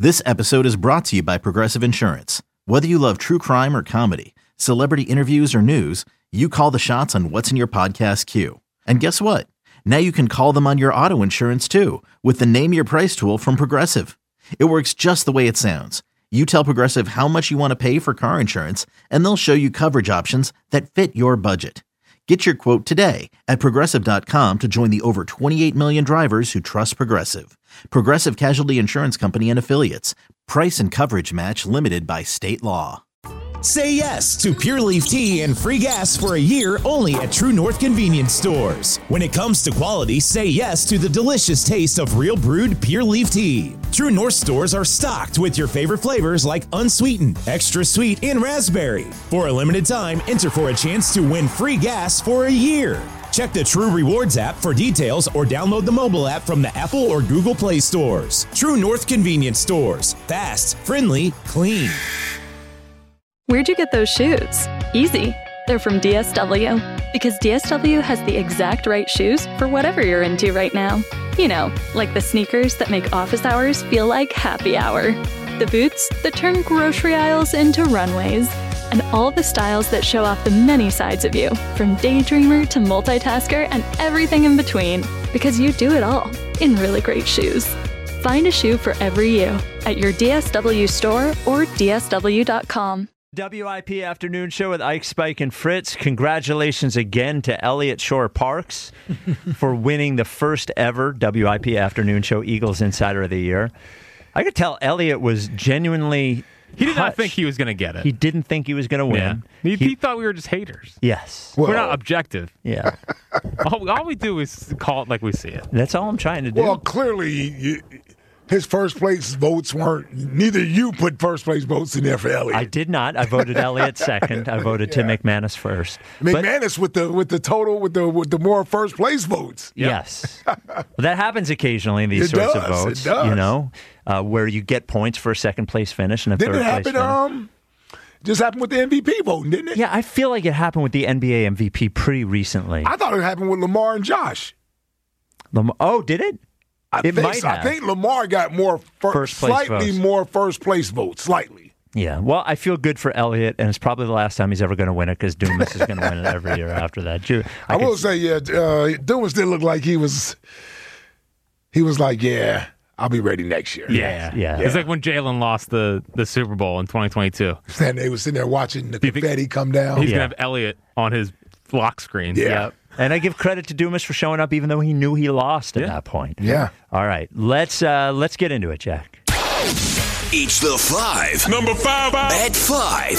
This episode is brought to you by Progressive Insurance. Whether you love true crime or comedy, celebrity interviews or news, you call the shots on what's in your podcast queue. And guess what? Now you can call them on your auto insurance too with the Name Your Price tool from Progressive. It works just the way it sounds. You tell Progressive how much you want to pay for car insurance, and they'll show you coverage options that fit your budget. Get your quote today at Progressive.com to join the over 28 million drivers who trust Progressive. Progressive Casualty Insurance Company and Affiliates. Price and coverage match limited by state law. Say yes to Pure Leaf Tea and free gas for a year only at True North Convenience Stores. When it comes to quality, say yes to the delicious taste of real brewed Pure Leaf Tea. True North stores are stocked with your favorite flavors like unsweetened, extra sweet, and raspberry. For a limited time, enter for a chance to win free gas for a year. Check the True Rewards app for details or download the mobile app from the Apple or Google Play stores. True North Convenience Stores. Fast, friendly, clean. Where'd you get those shoes? Easy. They're from DSW. Because DSW has the exact right shoes for whatever you're into right now. You know, like the sneakers that make office hours feel like happy hour. The boots that turn grocery aisles into runways. And all the styles that show off the many sides of you, from daydreamer to multitasker and everything in between. Because you do it all in really great shoes. Find a shoe for every you at your DSW store or DSW.com. WIP Afternoon Show with Ike, Spike, and Fritz. Congratulations again to Elliott Shore Parks for winning the first ever WIP Afternoon Show Eagles Insider of the Year. I could tell Elliott was genuinely He did not think he was going to get it. He didn't think he was going to win. Yeah. He thought we were just haters. Yes. We're not objective. Yeah. all we do is call it like we see it. That's all I'm trying to do. Well, clearly, his first place votes weren't. Neither you put first place votes in there for Elliott. I did not. I voted Elliott second. I voted Tim McManus first. McManus with the more first place votes. Yep. Yes, that happens occasionally in these sorts of votes. It does. You know, where you get points for a second place finish and a third place finish. Just happened with the MVP voting, didn't it? Yeah, I feel like it happened with the NBA MVP pretty recently. I thought it happened with Lamar and Josh. Oh, did it? I think Lamar got more slightly more first place votes, slightly. Yeah, well, I feel good for Elliott, and it's probably the last time he's ever going to win it because Dumas is going to win it every year after that. I will say, Dumas did look like he was like, yeah, I'll be ready next year. Yeah. It's like when Jalen lost the Super Bowl in 2022. They was sitting there watching the confetti come down. He's going to have Elliott on his lock screen. Yeah. And I give credit to Dumas for showing up even though he knew he lost at that point. Yeah. All right. Let's get into it, Jack. It's the 5. Number 5. At 5.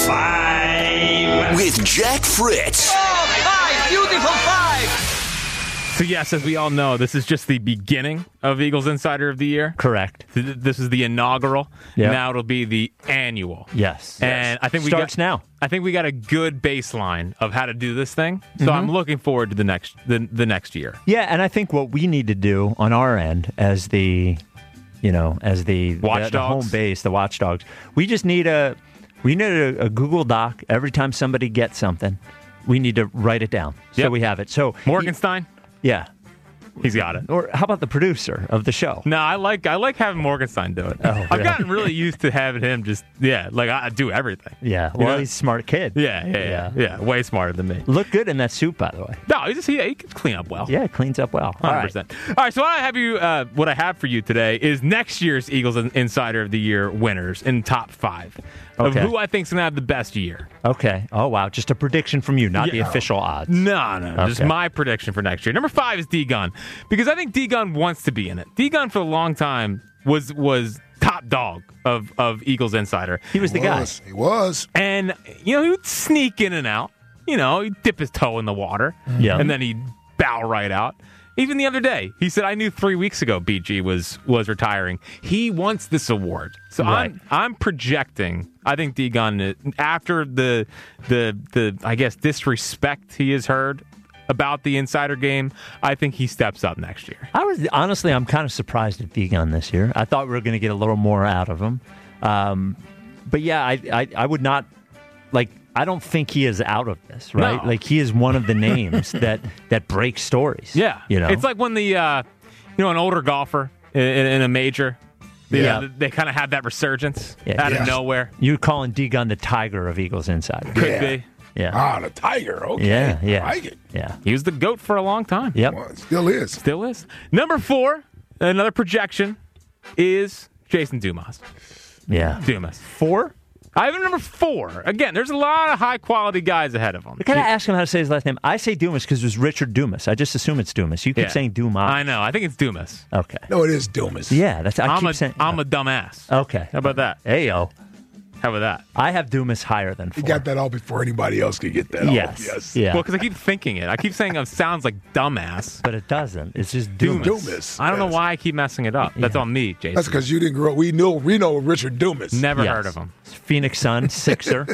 5. With Jack Fritz. Oh, 5. Beautiful 5. So yes, as we all know, this is just the beginning of Eagles Insider of the Year. Correct. This is the inaugural. Yep. Now it'll be the annual. Yes. And I think starts now. I think we got a good baseline of how to do this thing. So I'm looking forward to the next year. Yeah, and I think what we need to do on our end as the watchdogs, the home base, the watchdogs, we just need a Google Doc every time somebody gets something. We need to write it down so we have it. So Morgenstein? Yeah. He's got it. Or how about the producer of the show? No, I like having Morgenstein do it. Oh, really? I've gotten really used to having him I do everything. Yeah. Well, he's a smart kid. Yeah. Way smarter than me. Look good in that suit, by the way. No, he can clean up well. Yeah, it cleans up well. 100%. All right, so what I have for you today is next year's Eagles Insider of the Year winners in top 5 of who I think is going to have the best year. Okay. Oh, wow. Just a prediction from you, not the official odds. No. Okay. Just my prediction for next year. Number 5 is D-Gun, because I think D-Gun wants to be in it. D-Gun for a long time was top dog of Eagles Insider. He was the guy. He was. And, he would sneak in and out. He'd dip his toe in the water. Yeah. And then he'd bow right out. Even the other day, he said, I knew 3 weeks ago BG was retiring. He wants this award. So right. I'm projecting, I think D-Gun, after the I guess, disrespect he has heard about the Insider game, I think he steps up next year. I'm kind of surprised at D-Gun this year. I thought we were going to get a little more out of him. But yeah, I would not, I don't think he is out of this, right? No. Like, he is one of the names that break stories. Yeah. You know? It's like when an older golfer in a major Yeah, they kind of had that resurgence out of nowhere. You're calling D-Gun the Tiger of Eagles Insider. Could be. Yeah. Ah, the Tiger. Okay. Yeah. I like it. Yeah. He was the GOAT for a long time. Yep. Well, it still is. Still is. Number 4, another projection, is Jason Dumas. Yeah. Dumas. 4? I have him number 4. Again, there's a lot of high-quality guys ahead of him. I gotta ask him how to say his last name. I say Dumas because it was Richard Dumas. I just assume it's Dumas. You keep saying Dumas. I know. I think it's Dumas. Okay. No, it is Dumas. Yeah, that's. I'm keep saying. a dumbass. Okay. How about that? Hey yo. How about that? I have Dumas higher than 4. He got that off before anybody else could get that Yes. off. Yes. Yeah. Well, because I keep thinking it. I keep saying it sounds like dumbass. But it doesn't. It's just Dumas. Dumas. I don't know why I keep messing it up. That's on me, Jason. That's because you didn't grow up. We know Richard Dumas. Never Yes. heard of him. Phoenix Sun, Sixer.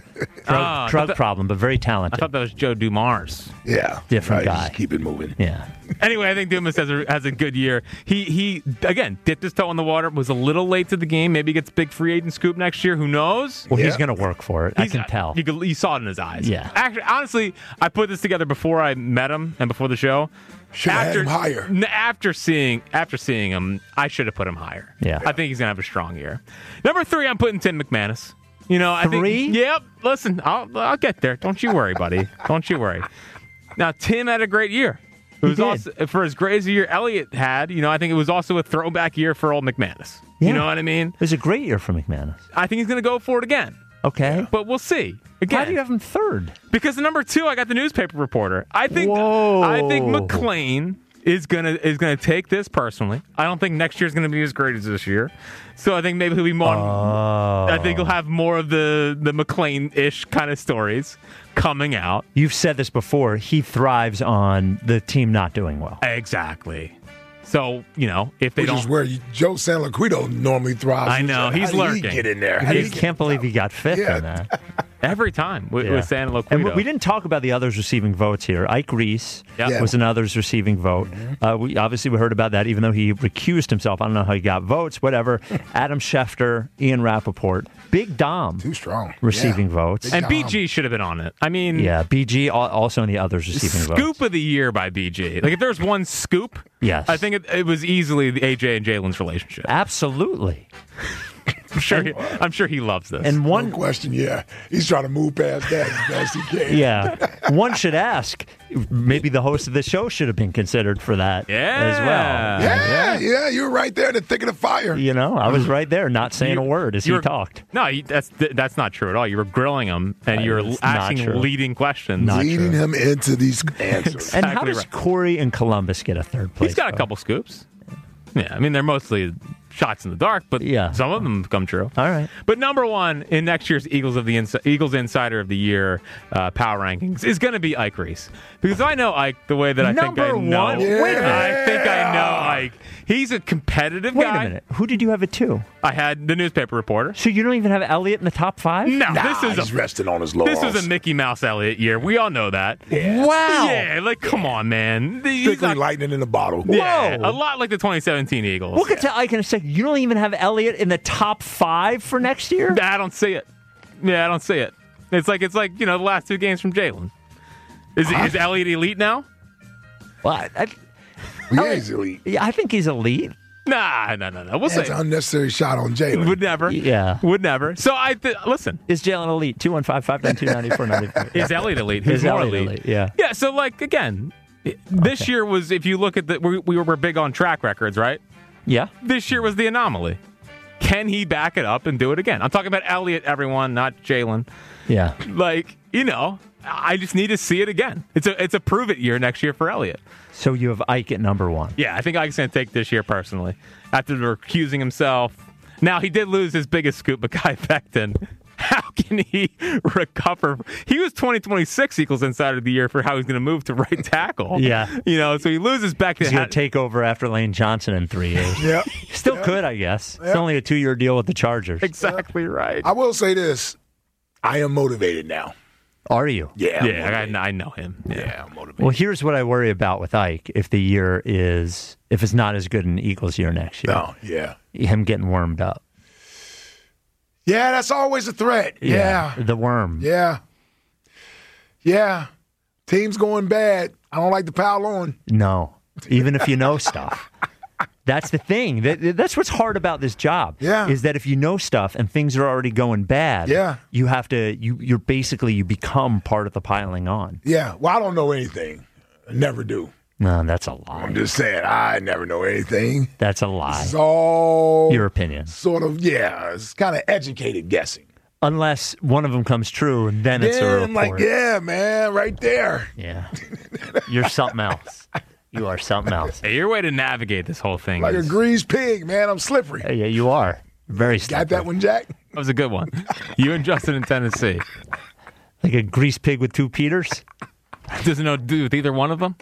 Drug problem, but very I talented. thought that was Joe Dumars. Yeah. Different Right, guy. just keep it moving. Yeah. Anyway, I think Dumas has a good year. He again dipped his toe in the water. Was a little late to the game. Maybe gets big free agent scoop next year. Who knows? Well, he's Yeah. going to work for it. I can tell. You saw it in his eyes. Yeah. Actually, honestly, I put this together before I met him and before the show. Should have had him higher. After seeing him, I should have put him higher. Yeah. I think he's gonna have a strong year. Number 3, I'm putting Tim McManus. You know, I 3? think. Yep. Listen, I'll get there. Don't you worry, buddy. Don't you worry. Now, Tim had a great year. It was did. also for as great as a year Elliott had. You know, I think it was also a throwback year for old McManus. Yeah. You know what I mean? It was a great year for McManus. I think he's gonna go for it again. Okay. But we'll see. Again, How do you have him 3rd? because the number 2, I got the newspaper reporter. I think Whoa. McClain is gonna take this personally. I don't think next year's gonna be as great as this year. So I think maybe he'll be more. I think he'll have more of the McClain-ish kind of stories coming out. You've said this before. He thrives on the team not doing well. Exactly. So, you know, if they Which don't. is where Joe San Loquido normally thrives. I know, he's How did he lurking. get in there? How I did he can't believe he got 5th Yeah. in that. Every time with San Loquido. And we didn't talk about the others receiving votes here. Ike Reese Yeah. was an others receiving vote. We heard about that, even though he recused himself. I don't know how he got votes, whatever. Adam Schefter, Ian Rappaport, Big Dom Too strong. receiving votes. And BG should have been on it. I mean, Yeah, BG also in the others receiving votes. scoop of the year by BG. Like, if there's one scoop, Yes. I think it was easily the AJ and Jalen's relationship. Absolutely. I'm sure he loves this. And No one, question, yeah. He's trying to move past that as best he can. yeah, one should ask. Maybe the host of the show should have been considered for that as well. Yeah, you were right there in the thick of the fire. You know, I was right there, not saying a word as he were- talked. No, that's not true at all. You were grilling him and you were It's not asking true. leading questions. Not Leading true. him into these answers. And how Exactly does right. Corey and Columbus get a 3rd place? He's got a vote? couple scoops. Yeah, I mean, they're mostly shots in the dark, but Yeah. some of them come true. All right. But number 1 in next year's Eagles Insider of the Year power rankings is going to be Ike Reese. Because I know Ike the way that I think I Number know. one? Wait a minute. I think I know Ike. He's a competitive Wait guy. a minute. Who did you have at 2? I had the newspaper reporter. So you don't even have Elliott in the top 5? No, Nah, this he's is resting on his this laurels. is a Mickey Mouse Elliott year. We all know that. Wow. Yeah, like come on, man. He's Strictly not- lightning in a bottle. yeah, Whoa. a lot like the 2017 Eagles. We'll get to Ike in a second. You don't even have Elliott in the top 5 for next year? I don't see it. Yeah, I don't see it. It's like the last 2 games from Jalen. Is Elliott elite now? Well, Yeah, he's elite. yeah, I think he's elite. Nah, no. We'll That's see. an unnecessary shot on Jalen. Would never. Yeah. Would never. So listen. Is Jalen elite? 215-592-9494. Is Elliott elite? Who's Is more Elliott elite? Yeah. Yeah. So again, this year was, if you look at we were big on track records, right? Yeah. This year was the anomaly. Can he back it up and do it again? I'm talking about Elliott, everyone, not Jalen. Yeah. I just need to see it again. It's a prove it year next year for Elliott. So you have Ike at number 1. Yeah, I think Ike's going to take this year personally. After recusing himself. Now, he did lose his biggest scoop, Mekhi Becton. How can he recover? He was 2026 Eagles Insider of the Year for how he's going to move to right tackle. Yeah. So he loses Becton. He's going to take over after Lane Johnson in 3 years. Yeah. Still could, I guess. It's only a 2-year deal with the Chargers. Exactly right. I will say this. I am motivated now. Are you? Yeah. I'm Yeah, motivated. I know him. Yeah, I'm motivated. Well, here's what I worry about with Ike if it's not as good an Eagles year next year. No, yeah. Him getting wormed up. Yeah, that's always a threat. Yeah. The worm. Yeah. Yeah. Team's going bad. I don't like to pile on. No. Even if you know stuff. That's the thing. That's what's hard about this job. Yeah. Is that if you know stuff and things are already going bad, you have to, you become part of the piling on. Yeah. Well, I don't know anything. I never do. No, that's a lie. I'm just saying, I never know anything. That's a lie. It's all your opinion. Sort of, it's kind of educated guessing. Unless one of them comes true, and then it's a report. I'm like, yeah, man, right there. Yeah. You're something else. You are something else. Hey, your way to navigate this whole thing like is... a greased pig, man. I'm slippery. Yeah, you are. Very slippery. Got that one, Jack? That was a good one. You and Justin in Tennessee. Like a greased pig with two Peters? Doesn't know what to do with either one of them?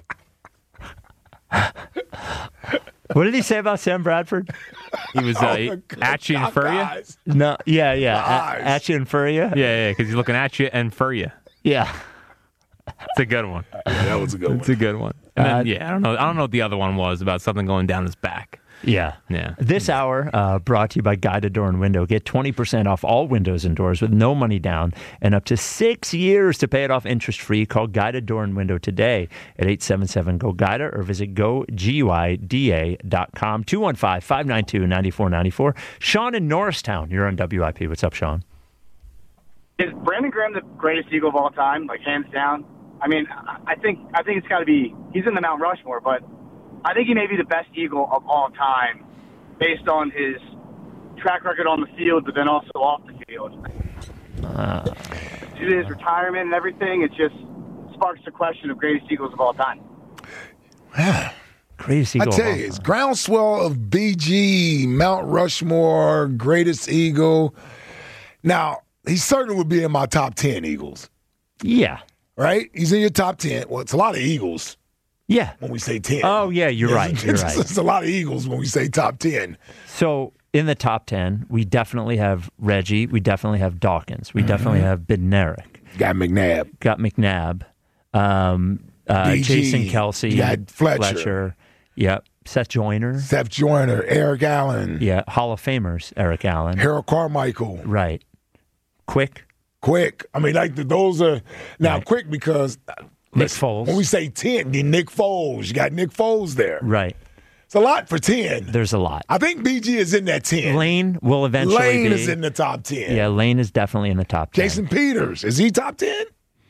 What did he say about Sam Bradford? He was at you and for you? No, at you and for you? Yeah, because he's looking at you and for you. Yeah. It's a good one. Yeah, that was a good one. It's a good one. And then, I don't know what the other one was about something going down his back. Yeah. This hour brought to you by Guided Door and Window. Get 20% off all windows and doors with no money down and up to 6 years to pay it off interest-free. Call Guided Door and Window today at 877-GO-GUIDA or visit GoGuida.com. 215-592-9494. Sean in Norristown, you're on WIP. What's up, Sean? Is Brandon Graham the greatest Eagle of all time, like hands down? I mean, I think it's got to be. He's in the Mount Rushmore, but I think he may be the best Eagle of all time based on his track record on the field, but then also off the field. Due to his retirement and everything, it just sparks the question of greatest Eagles of all time. Greatest Eagle. I tell you, it's groundswell of BG, Mount Rushmore, greatest Eagle. Now, he certainly would be in my top 10 Eagles. Yeah. Right? He's in your top 10. Well, it's a lot of Eagles. Yeah. When we say 10. Oh, yeah, you're right. It's a lot of Eagles when we say top 10. So in the top 10, we definitely have Reggie. We definitely have Dawkins. We definitely have Bednarik. Got McNabb. Jason Kelsey. Got Fletcher. Yep. Seth Joyner. Eric Allen. Yeah. Hall of Famers, Eric Allen. Harold Carmichael. Right. Quick. I mean, like those are now right. Quick because Nick Foles. When we say 10, then Nick Foles. You got Nick Foles there. Right. It's a lot for 10. There's a lot. I think BG is in that 10. Lane will eventually Lane be. is in the top 10. Yeah, Lane is definitely in the top 10. Jason Peters, is he top 10?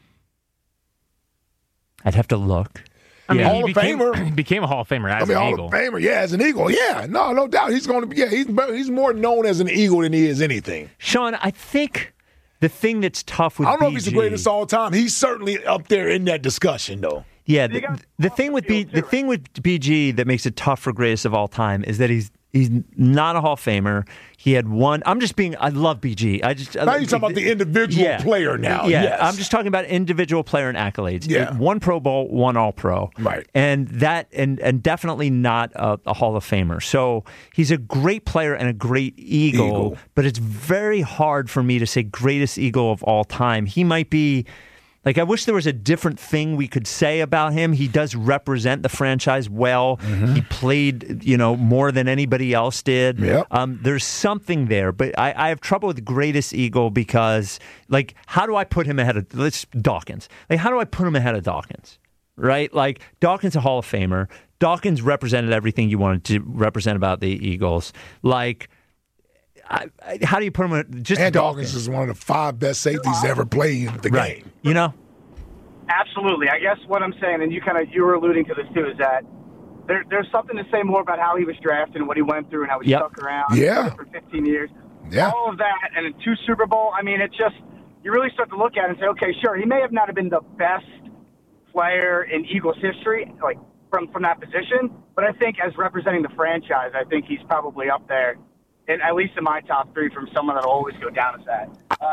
I'd have to look. I mean, Hall of Famer. He became a Hall of Famer as an Eagle. Hall of Famer, as an Eagle. Yeah, no doubt. He's going to be, he's more known as an Eagle than he is anything. Sean, I think the thing that's tough with I don't know BG, if he's the greatest all time. He's certainly up there in that discussion, though. Yeah, the thing with BG that makes it tough for greatest of all time is that he's not a Hall of Famer. He had one. I love BG. Now you're talking about the individual player now. Yeah, yes. I'm just talking about individual player and accolades. Yeah. One Pro Bowl, one All-Pro. Right. And definitely not a Hall of Famer. So he's a great player and a great Eagle, but it's very hard for me to say greatest Eagle of all time. He might be... Like, I wish there was a different thing we could say about him. He does represent the franchise well. Mm-hmm. He played, more than anybody else did. Yep. There's something there. But I have trouble with greatest Eagle because, like, how do I put him ahead of Dawkins? Like, how do I put him ahead of Dawkins? Right? Like, Dawkins a Hall of Famer. Dawkins represented everything you wanted to represent about the Eagles. Like... how do you put him in just and Dawkins is one of the 5 best safeties ever played in the game. Absolutely. I guess what I'm saying, and you were alluding to this too, is that there's something to say more about how he was drafted and what he went through and how he stuck around for 15 years. Yeah. All of that and in 2 Super Bowl, I mean, it's just, you really start to look at it and say, okay, sure, he may have not have been the best player in Eagles history, like from that position, but I think as representing the franchise, I think he's probably up there. And at least in my top 3 from someone that'll always go down as that.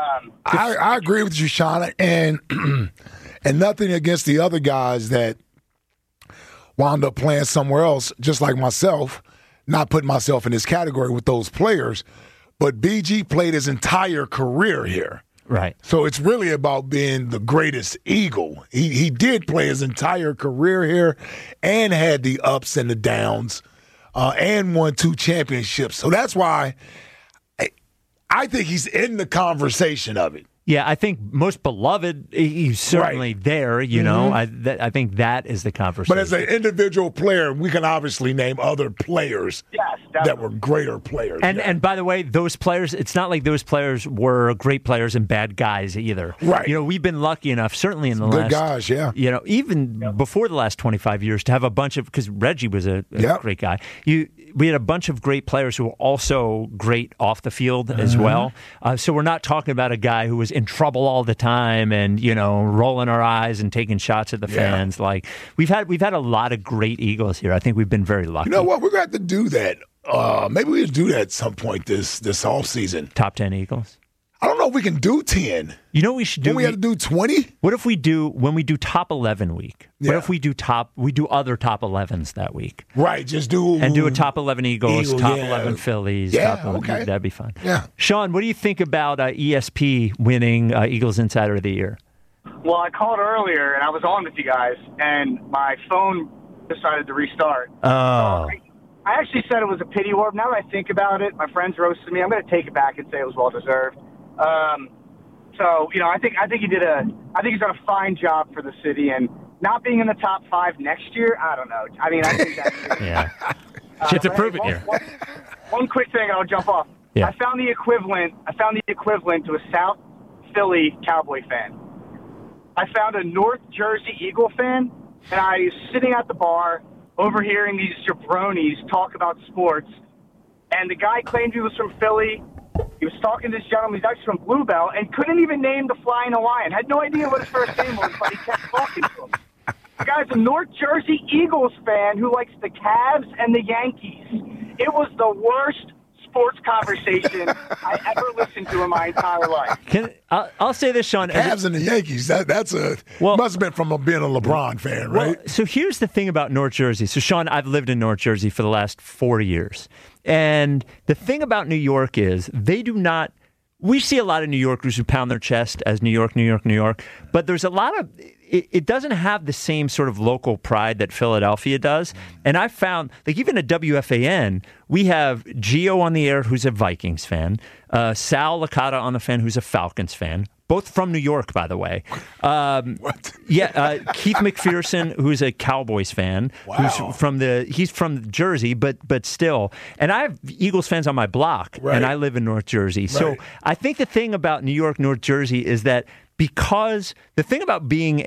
I agree with you, Sean, and nothing against the other guys that wound up playing somewhere else, just like myself, not putting myself in this category with those players, but BG played his entire career here. Right. So it's really about being the greatest Eagle. He did play his entire career here and had the ups and the downs. And won 2 championships. So that's why I think he's in the conversation of it. Yeah, I think most beloved, he's certainly there, you know. I think that is the conversation. But as an individual player, we can obviously name other players that were greater players. And by the way, those players, it's not like those players were great players and bad guys either. Right. You know, we've been lucky enough, certainly in the good last... guys, yeah. You know, even before the last 25 years, to have a bunch of... Because Reggie was a great guy. We had a bunch of great players who were also great off the field as well. So we're not talking about a guy who was in trouble all the time and, you know, rolling our eyes and taking shots at the fans. Like, we've had a lot of great Eagles here. I think we've been very lucky. You know what? We're going to have to do that. Maybe we'll do that at some point this offseason. Top 10 Eagles? I don't know if we can do 10. You know what we should do? When we have to do 20? What if when we do top 11 week? What if we do other top 11s that week? Right, just do a top 11 Eagles, top 11 Phillies. Yeah, okay. That'd be fun. Yeah. Sean, what do you think about ESP winning Eagles Insider of the Year? Well, I called earlier, and I was on with you guys, and my phone decided to restart. Oh. I actually said it was a pity award. Now that I think about it, my friends roasted me. I'm going to take it back and say it was well deserved. So, you know, I think he's done a fine job for the city, and not being in the top 5 next year, I don't know. I mean, I think that's yeah. Shit to prove it here. One quick thing, and I'll jump off. Yeah. I found the equivalent to a South Philly Cowboy fan. I found a North Jersey Eagle fan, and I was sitting at the bar overhearing these jabronis talk about sports, and the guy claimed he was from Philly. He was talking to this gentleman. He's actually from Bluebell and couldn't even name the Flying Hawaiian. Had no idea what his first name was, but he kept talking to him. The guy's a North Jersey Eagles fan who likes the Cavs and the Yankees. It was the worst sports conversation I ever listened to in my entire life. I'll say this, Sean. Cavs and the Yankees. Must have been from being a LeBron fan, right? Well, so here's the thing about North Jersey. So, Sean, I've lived in North Jersey for the last 4 years. And the thing about New York is they do not – we see a lot of New Yorkers who pound their chest as New York, New York, New York. But there's a lot of – it doesn't have the same sort of local pride that Philadelphia does. And I found, like, even at WFAN, we have Gio on the air who's a Vikings fan, Sal Licata on the fan who's a Falcons fan, both from New York, by the way. What? Yeah, Keith McPherson, who's a Cowboys fan, he's from Jersey, but still. And I have Eagles fans on my block, and I live in North Jersey. Right. So I think the thing about New York, North Jersey is that because the thing about being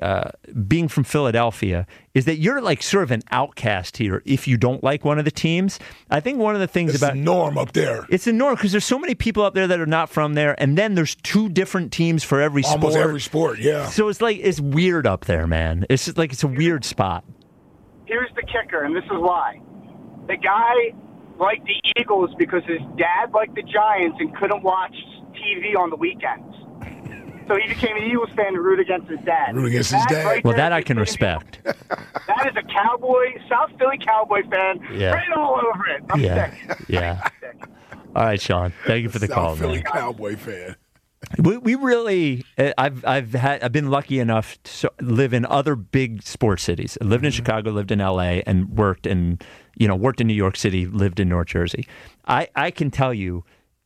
from Philadelphia is that you're like sort of an outcast here if you don't like one of the teams. I think one of the things it's about the norm up there. It's the norm because there's so many people up there that are not from there, and then there's 2 different teams for every sport. Almost every sport, yeah. So it's weird up there, man. It's just like it's a weird spot. Here's the kicker, and this is why. The guy liked the Eagles because his dad liked the Giants and couldn't watch TV on the weekends. So he became an Eagles fan to root against his dad. Root against his dad. Right, well, that I can respect. That is a South Philly Cowboy fan. Yeah. Right all over it. I'm sick. Yeah. All right, Sean. Thank you for the call, South Philly man. Cowboy fan. We really, I've been lucky enough to live in other big sports cities. I lived in Chicago, lived in LA, and worked in New York City, lived in North Jersey. I can tell you,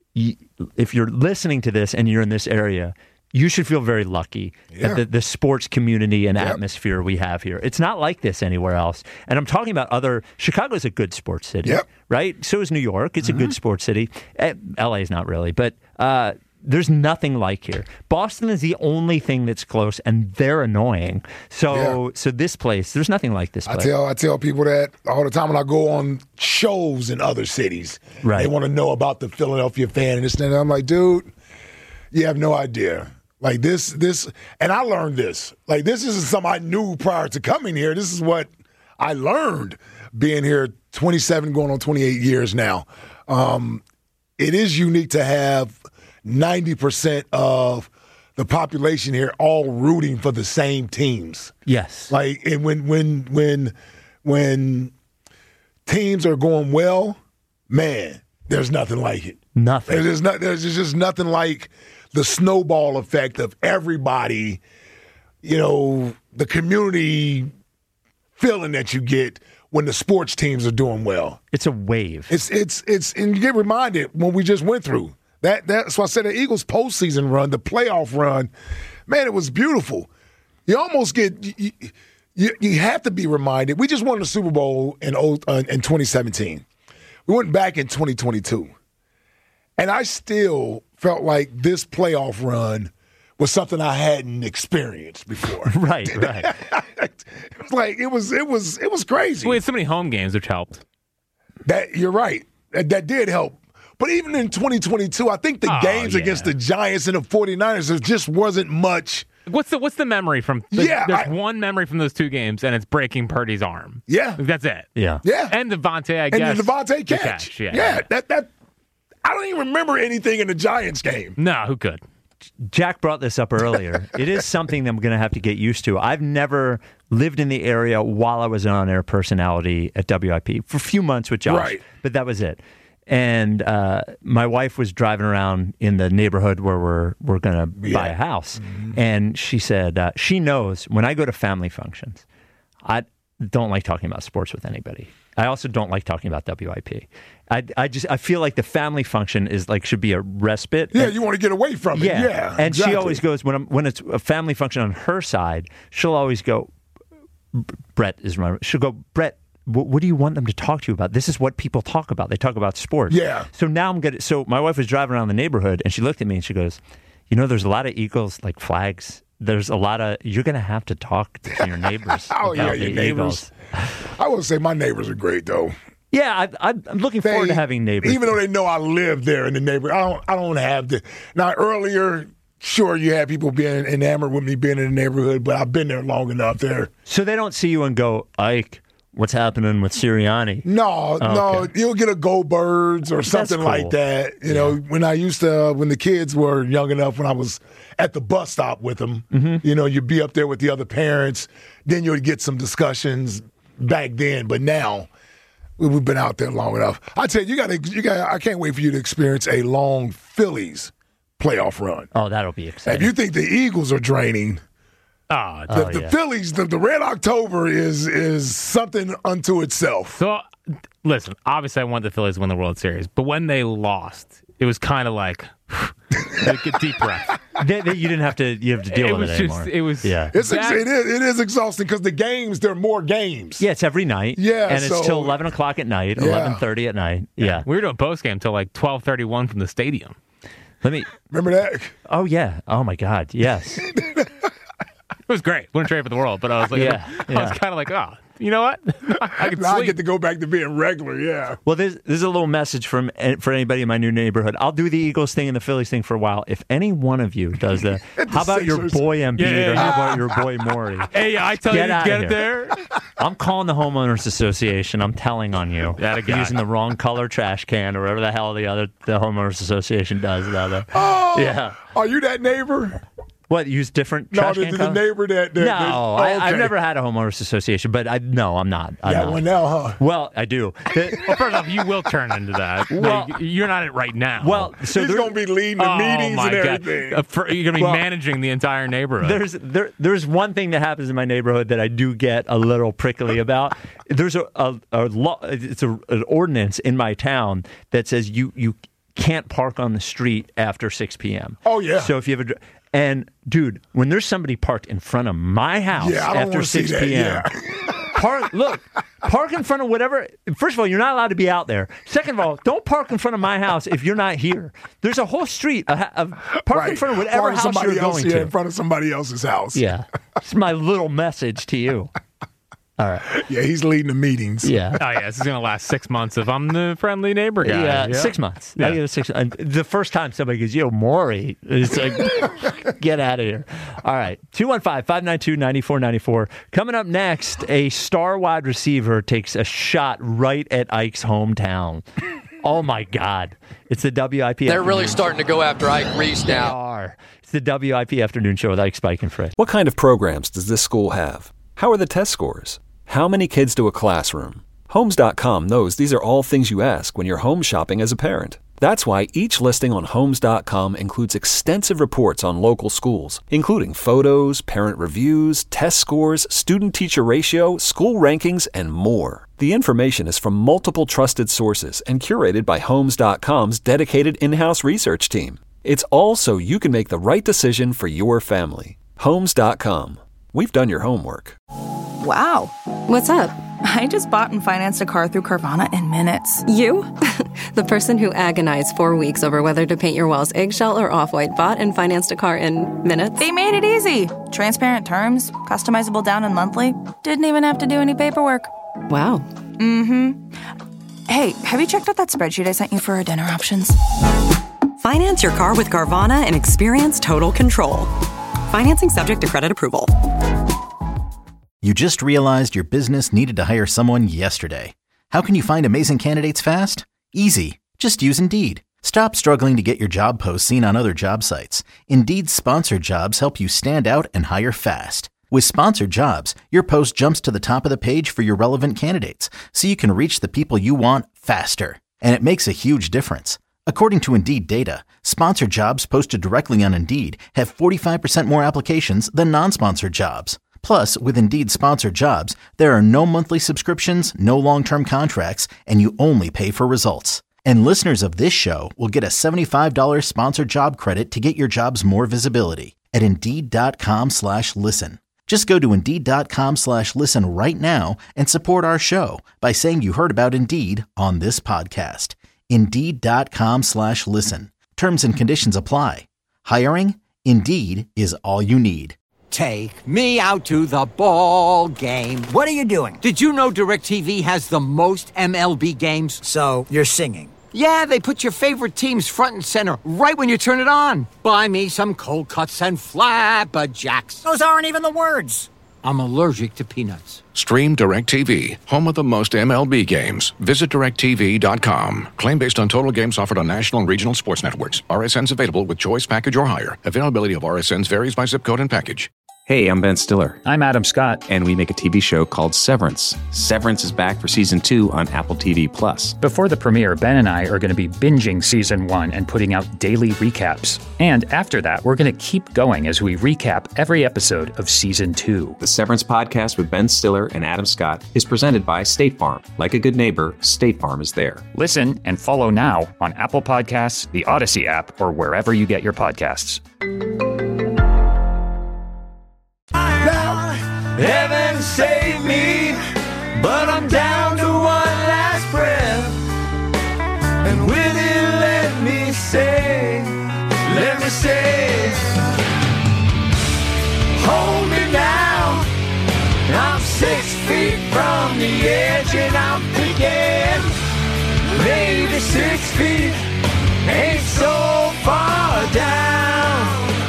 if you're listening to this and you're in this area, you should feel very lucky at the sports community and atmosphere we have here. It's not like this anywhere else. And I'm talking about Chicago's a good sports city, right? So is New York. It's a good sports city. LA is not really, but there's nothing like here. Boston is the only thing that's close, and they're annoying. So this place, there's nothing like this place. I tell people that all the time when I go on shows in other cities. Right. They want to know about the Philadelphia fan and this and that. I'm like, dude, you have no idea. Like this, and I learned this. Like this isn't something I knew prior to coming here. This is what I learned being here 27 going on 28 years now. It is unique to have 90% of the population here all rooting for the same teams. Yes. Like, and when teams are going well, man, there's nothing like it. Nothing. There's just nothing like the snowball effect of everybody, the community feeling that you get when the sports teams are doing well. It's a wave. It's and you get reminded when we just went through That's why I said the Eagles postseason run, the playoff run, man, it was beautiful. You almost get you have to be reminded. We just won the Super Bowl in 2017. We went back in 2022, and I still felt like this playoff run was something I hadn't experienced before. Right. It was like it was crazy. We had so many home games, which helped. That you're right. That did help. But even in 2022, I think the games against the Giants and the 49ers, there just wasn't much. What's the memory from? There's one memory from those 2 games, and it's breaking Purdy's arm. Yeah, that's it. Yeah, and Devontae, I guess. And the Devontae catch. Yeah. That I don't even remember anything in the Giants game. No, who could? Jack brought this up earlier. It is something that I'm going to have to get used to. I've never lived in the area while I was an on-air personality at WIP for a few months with Josh, but that was it. And my wife was driving around in the neighborhood where we're going to buy a house. Mm-hmm. And she said she knows when I go to family functions, I don't like talking about sports with anybody. I also don't like talking about WIP. I feel like the family function is should be a respite. Yeah, you want to get away from it. Yeah, and exactly. She always goes when it's a family function on her side. She'll always go. She'll go, Brett. What do you want them to talk to you about? This is what people talk about. They talk about sports. Yeah. So now I'm good. So my wife was driving around the neighborhood, and she looked at me and she goes, there's a lot of Eagles flags. There's a lot of you're going to have to talk to your neighbors. Oh about your the neighbors. I would say my neighbors are great though. Yeah, I'm looking forward to having neighbors. Even though they know I live there in the neighborhood, I don't have the. Now earlier, sure, you had people being enamored with me being in the neighborhood, but I've been there long enough there. So they don't see you and go, Ike, what's happening with Sirianni? No, you'll get a Go Birds or something cool. like that. You know, when the kids were young enough, when I was at the bus stop with them, you'd be up there with the other parents. Then you'd get some discussions back then. But now, we've been out there long enough. I tell you, you got. I can't wait for you to experience a long Phillies playoff run. Oh, that'll be exciting. If you think the Eagles are draining. The Phillies, the Red October is something unto itself. So, listen, obviously I want the Phillies to win the World Series, but when they lost, it was kind of like a deep breath. You didn't have to. You have to deal with it anymore. It was. Yeah. It is exhausting because the games. There are more games. Yeah, it's every night. Yeah, and it's till 11 o'clock at night, 11:30 at night. Yeah, we were doing post game till 12:31 from the stadium. Remember that? Oh yeah. Oh my God. Yes. It was great. Wouldn't trade for the world, but I was like, I was kind of like, oh, you know what? I get to go back to being regular. Yeah. Well, there's a little message for anybody in my new neighborhood. I'll do the Eagles thing and the Phillies thing for a while. If any one of you does that, how about your boy Embiid or how about your boy Morey? Hey, I tell you to get there. I'm calling the homeowners association. I'm telling on you. Using the wrong color trash can or whatever the hell the homeowners association does. Are you that neighbor? What, use different trash can? The neighbor that... No, I've never had a homeowners association, but I'm not. One now, huh? Well, I do. Well, first off, you will turn into that. Well, you're not it right now. Well, so he's going to be leading the meetings and everything. You're going to be managing the entire neighborhood. There's one thing that happens in my neighborhood that I do get a little prickly about. There's an ordinance in my town that says you can't park on the street after 6 p.m. Oh, yeah. So if you have and dude, when there's somebody parked in front of my house after 6 p.m., park in front of whatever. First of all, you're not allowed to be out there. Second of all, don't park in front of my house if you're not here. There's a whole street of park in front of whatever house you're going to. In front of somebody else's house. Yeah. It's my little message to you. All right. Yeah, he's leading the meetings. Yeah. Oh, yeah. This is going to last 6 months if I'm the friendly neighbor guy. Yeah, 6 months. Yeah. I give it 6 months. The first time somebody goes, yo, Maury, it's like, get out of here. All right. 215-592-9494. Coming up next, a star wide receiver takes a shot right at Ike's hometown. Oh, my God. It's the WIP. They're really starting to go after Ike Reese now. They are. It's the WIP Afternoon Show with Ike, Spike, and Fritz. What kind of programs does this school have? How are the test scores? How many kids to a classroom? Homes.com knows these are all things you ask when you're home shopping as a parent. That's why each listing on Homes.com includes extensive reports on local schools, including photos, parent reviews, test scores, student-teacher ratio, school rankings, and more. The information is from multiple trusted sources and curated by Homes.com's dedicated in-house research team. It's all so you can make the right decision for your family. Homes.com. We've done your homework. Wow. What's up? I just bought and financed a car through Carvana in minutes. You? The person who agonized 4 weeks over whether to paint your walls eggshell or off-white bought and financed a car in minutes? They made it easy. Transparent terms, customizable down and monthly. Didn't even have to do any paperwork. Wow. Mm-hmm. Hey, have you checked out that spreadsheet I sent you for our dinner options? Finance your car with Carvana and experience total control. Financing subject to credit approval. You just realized your business needed to hire someone yesterday. How can you find amazing candidates fast? Easy. Just use Indeed. Stop struggling to get your job posts seen on other job sites. Indeed's sponsored jobs help you stand out and hire fast. With sponsored jobs, your post jumps to the top of the page for your relevant candidates, so you can reach the people you want faster. And it makes a huge difference. According to Indeed data, sponsored jobs posted directly on Indeed have 45% more applications than non-sponsored jobs. Plus, with Indeed sponsored jobs, there are no monthly subscriptions, no long-term contracts, and you only pay for results. And listeners of this show will get a $75 sponsored job credit to get your jobs more visibility at Indeed.com/listen. Just go to Indeed.com/listen right now and support our show by saying you heard about Indeed on this podcast. Indeed.com/listen. Terms and conditions apply. Hiring? Indeed is all you need. Take me out to the ball game. What are you doing? Did you know DirecTV has the most MLB games? So, you're singing. Yeah, they put your favorite teams front and center right when you turn it on. Buy me some cold cuts and flapjacks. Those aren't even the words. I'm allergic to peanuts. Stream DirecTV, home of the most MLB games. Visit DirecTV.com. Claim based on total games offered on national and regional sports networks. RSNs available with choice package or higher. Availability of RSNs varies by zip code and package. Hey, I'm Ben Stiller. I'm Adam Scott. And we make a TV show called Severance. Severance is back for Season 2 on Apple TV+. Before the premiere, Ben and I are going to be binging Season 1 and putting out daily recaps. And after that, we're going to keep going as we recap every episode of Season 2. The Severance podcast with Ben Stiller and Adam Scott is presented by State Farm. Like a good neighbor, State Farm is there. Listen and follow now on Apple Podcasts, the Odyssey app, or wherever you get your podcasts. Heaven save me, but I'm down to one last breath. And with it, let me say, hold me now. I'm 6 feet from the edge and I'm thinking, maybe 6 feet ain't so far down.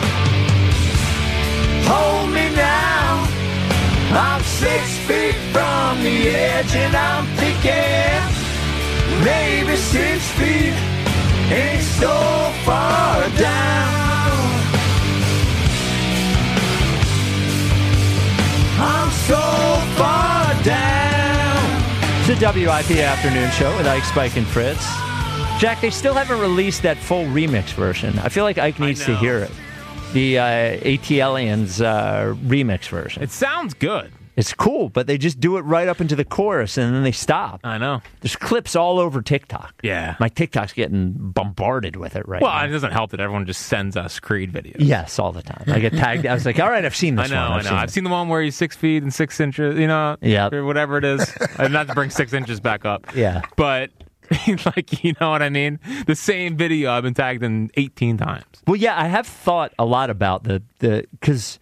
Hold me now. I'm 6 feet from the edge and I'm thinking maybe 6 feet ain't so far down. I'm so far down. It's a WIP afternoon show with Ike, Spike, and Fritz. Jack, they still haven't released that full remix version. I feel like Ike needs to hear it. The ATLians remix version. It sounds good. It's cool, but they just do it right up into the chorus and then they stop. I know. There's clips all over TikTok. Yeah. My TikTok's getting bombarded with it right now. Well, it doesn't help that everyone just sends us Creed videos. Yes, all the time. I get tagged. I was like, all right, I've seen this I know. I've seen the one where he's 6 feet and 6 inches, yeah, or whatever it is. Not to bring 6 inches back up. Yeah. But... like, you know what I mean? The same video I've been tagged in 18 times. Well, yeah, I have thought a lot about because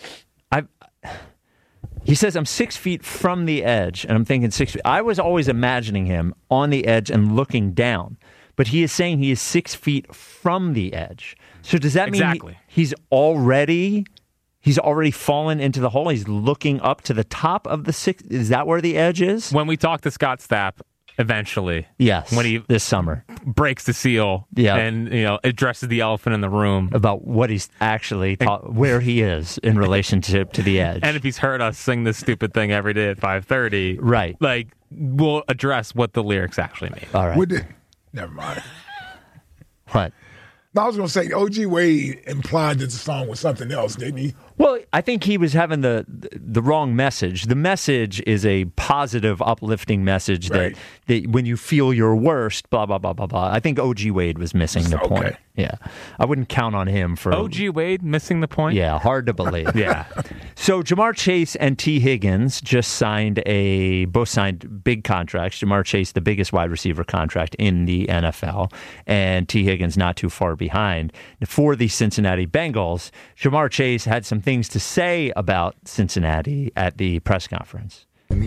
he says I'm 6 feet from the edge, and I'm thinking 6 feet. I was always imagining him on the edge and looking down, but he is saying he is 6 feet from the edge. So does that mean he's already fallen into the hole? He's looking up to the top of the six. Is that where the edge is? When we talk to Scott Stapp, eventually, yes, when he this summer breaks the seal, and addresses the elephant in the room about what he's actually where he is in relationship to the edge, and if he's heard us sing this stupid thing every day at 5:30, right? Like we'll address what the lyrics actually mean. All right, Never mind. What? No, I was going to say, O.G. Wade implied that the song was something else, didn't he? Well, I think he was having the wrong message. The message is a positive, uplifting message that when you feel your worst, blah, blah, blah, blah, blah. I think O.G. Wade was missing the point. Yeah. I wouldn't count on him for... O.G. Wade missing the point? Yeah, hard to believe. Yeah. So Jamar Chase and T. Higgins both signed big contracts. Jamar Chase, the biggest wide receiver contract in the NFL, and T. Higgins not too far behind. For the Cincinnati Bengals, Jamar Chase had some things to say about Cincinnati at the press conference. For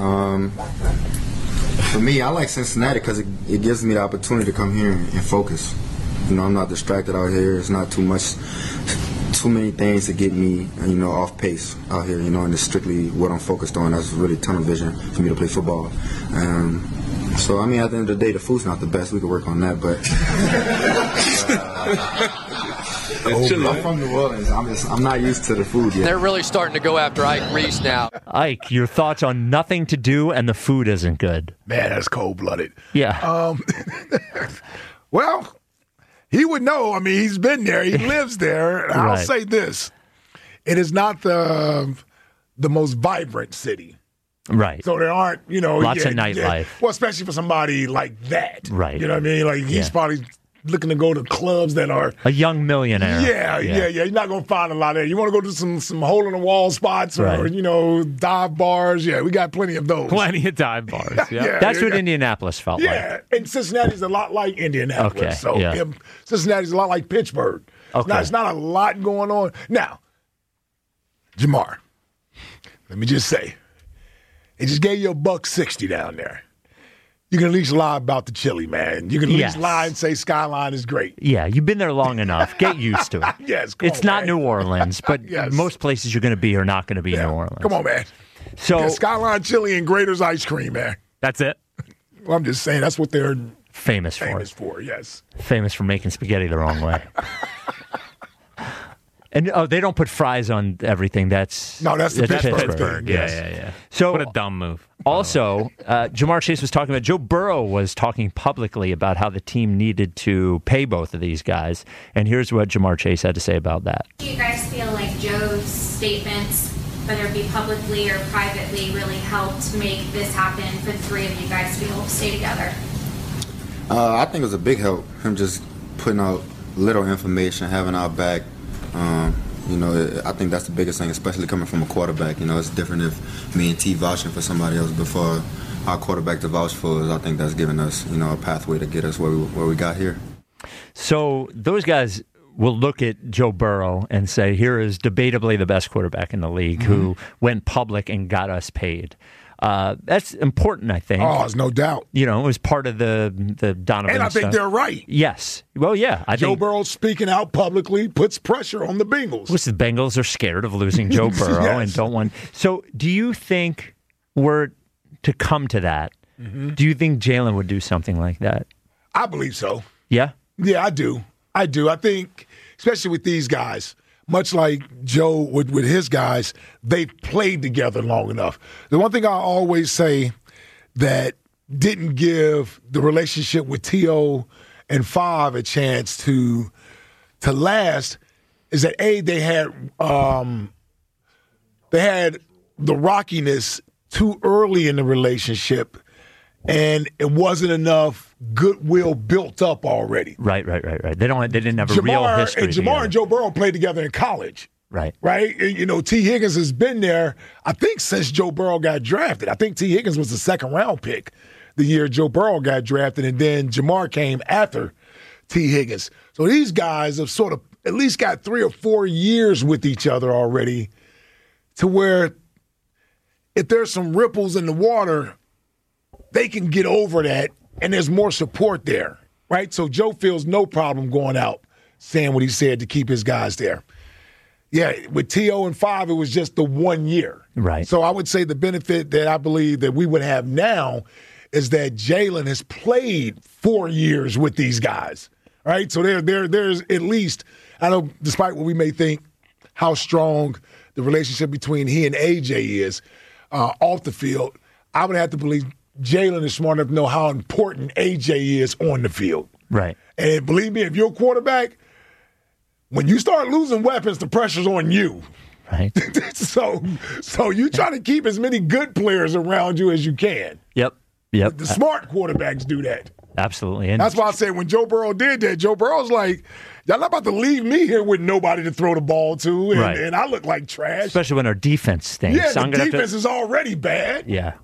me, I like Cincinnati because it gives me the opportunity to come here and focus. You know, I'm not distracted out here. It's not too many things to get me, off pace out here, and it's strictly what I'm focused on. That's really tunnel vision for me to play football. So, at the end of the day, the food's not the best. We could work on that, but... I'm from New Orleans. I'm not used to the food yet. They're really starting to go after Ike Reese now. Ike, your thoughts on nothing to do and the food isn't good? Man, that's cold-blooded. Yeah. Well, he would know. He's been there. He lives there. And I'll say this. It is not the most vibrant city. Right. So there aren't, lots of nightlife. Yeah. Well, especially for somebody like that. Right. You know what I mean? Like, he's probably looking to go to clubs that are a young millionaire. Yeah. You're not going to find a lot of that. You want to go to some hole-in-the-wall spots or, dive bars. Yeah, we got plenty of those. Plenty of dive bars. Yeah. That's what Indianapolis felt like. Yeah, and Cincinnati's a lot like Indianapolis. Okay. So Cincinnati's a lot like Pittsburgh. Okay. It's not a lot going on. Now, Jamar, let me just say, they just gave you $160 down there. You can at least lie about the chili, man. You can at least lie and say Skyline is great. Yeah, you've been there long enough. Get used to it. Yes, it's not New Orleans, but most places you're going to be are not going to be New Orleans. Come on, man. So Skyline chili and Grater's ice cream, man. That's it. Well, I'm just saying that's what they're famous for. Yes. Famous for making spaghetti the wrong way. And they don't put fries on everything. That's Pittsburgh. Yeah. So what a dumb move. Also, Jamar Chase was talking about, Joe Burrow was talking publicly about how the team needed to pay both of these guys. And here's what Jamar Chase had to say about that. Do you guys feel like Joe's statements, whether it be publicly or privately, really helped make this happen for the three of you guys to be able to stay together? I think it was a big help, him just putting out little information, having our back. I think that's the biggest thing, especially coming from a quarterback. It's different if me and T vouching for somebody else before our quarterback to vouch for us. I think that's given us, a pathway to get us where we got here. So those guys will look at Joe Burrow and say, here is debatably the best quarterback in the league who went public and got us paid. That's important, I think. Oh, there's no doubt. It was part of the Donovan And I think stuff. they're right. Yes. Well, yeah. Joe Burrow speaking out publicly puts pressure on the Bengals. Which the Bengals are scared of losing Joe Burrow and don't want. So do you think we're to come to that? Do you think Jalen would do something like that? I believe so. Yeah? Yeah, I do. I think, especially with these guys, much like Joe with his guys, they've played together long enough. The one thing I always say that didn't give the relationship with T.O. and Five a chance to last is that, A, they had the rockiness too early in the relationship, and it wasn't enough goodwill built up already. Right. They didn't have a real history. And Jamar and Joe Burrow played together in college. Right. T. Higgins has been there, I think, since Joe Burrow got drafted. I think T. Higgins was the second-round pick the year Joe Burrow got drafted, and then Jamar came after T. Higgins. So these guys have sort of at least got 3 or 4 years with each other already, to where if there's some ripples in the water, they can get over that, and there's more support there, right? So Joe feels no problem going out saying what he said to keep his guys there. Yeah, with T.O. and Five, it was just the 1 year. Right. So I would say the benefit that I believe that we would have now is that Jalen has played 4 years with these guys, right? So there's at least, I know despite what we may think, how strong the relationship between he and A.J. is off the field, I would have to believe Jalen is smart enough to know how important A.J. is on the field. Right. And believe me, if you're a quarterback, when you start losing weapons, the pressure's on you. Right. So you try to keep as many good players around you as you can. Yep. The smart quarterbacks do that. Absolutely. And that's why I say when Joe Burrow did that, Joe Burrow's like, y'all not about to leave me here with nobody to throw the ball to, and I look like trash. Especially when our defense stinks. Yeah, the defense is already bad. Yeah.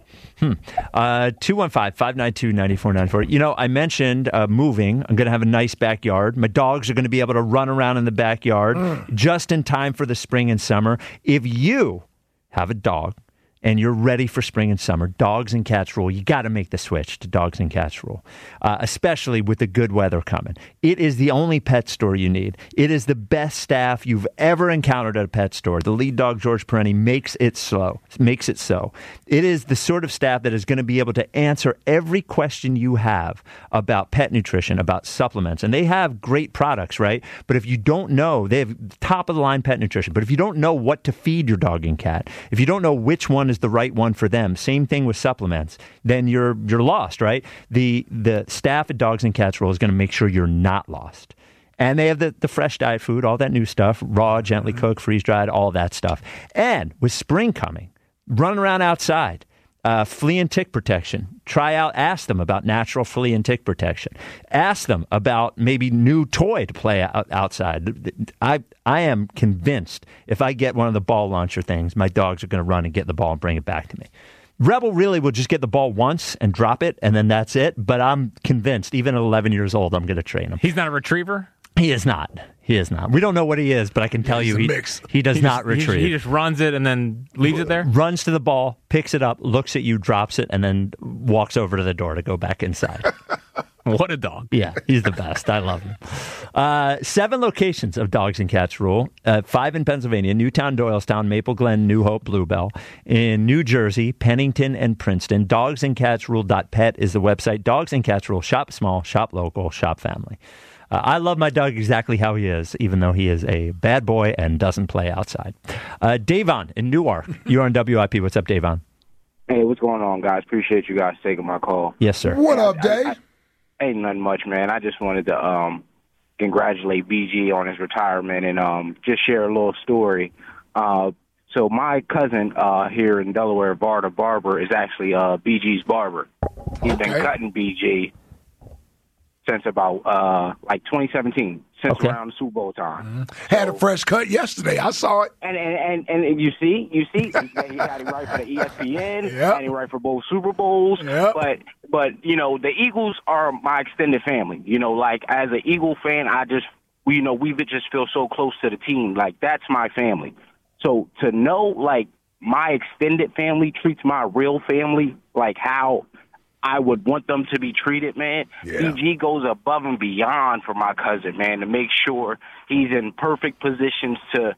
215-592-9494. You know, I mentioned moving. I'm going to have a nice backyard. My dogs are going to be able to run around in the backyard just in time for the spring and summer. If you have a dog and you're ready for spring and summer, Dogs and Cats Rule, you got to make the switch to Dogs and Cats Rule, especially with the good weather coming. It is the only pet store you need. It is the best staff you've ever encountered at a pet store. The lead dog, George Perenni, makes it so. It is the sort of staff that is going to be able to answer every question you have about pet nutrition, about supplements. And they have great products, right? But if you don't know, they have top-of-the-line pet nutrition. But if you don't know what to feed your dog and cat, if you don't know which one is the right one for them, same thing with supplements, then you're lost, right? The staff at Dogs and Cats Rule is going to make sure you're not lost. And they have the fresh diet food, all that new stuff, raw, gently cooked, freeze-dried, all that stuff. And with spring coming, run around outside, flea and tick protection. Ask them about natural flea and tick protection. Ask them about maybe new toy to play outside. I am convinced if I get one of the ball launcher things, my dogs are going to run and get the ball and bring it back to me. Rebel really will just get the ball once and drop it, and then that's it. But I'm convinced, even at 11 years old, I'm going to train him. He's not a retriever? He is not. We don't know what he is, but I can tell you he does not retrieve. He just runs it and then leaves it there? Runs to the ball, picks it up, looks at you, drops it, and then walks over to the door to go back inside. What a dog. Yeah, he's the best. I love him. 7 locations of Dogs and Cats Rule. 5 in Pennsylvania, Newtown, Doylestown, Maple Glen, New Hope, Bluebell. In New Jersey, Pennington, and Princeton. Dogsandcatsrule.pet is the website. Dogs and Cats Rule. Shop small, shop local, shop family. I love my dog exactly how he is, even though he is a bad boy and doesn't play outside. Davon in Newark, you're on WIP. What's up, Davon? Hey, what's going on, guys? Appreciate you guys taking my call. Yes, sir. What up, Dave? Ain't nothing much, man. I just wanted to congratulate BG on his retirement and just share a little story. So my cousin here in Delaware, Varda Barber, is actually BG's barber. He's been cutting BG since about 2017, since around the Super Bowl time. Had a fresh cut yesterday. I saw it. And you see, he had it right for the ESPN, had it right for both Super Bowls. But you know, the Eagles are my extended family. You know, like as an Eagle fan, we just feel so close to the team. Like that's my family. So to know like my extended family treats my real family like how I would want them to be treated, man. BG goes above and beyond for my cousin, man, to make sure he's in perfect positions to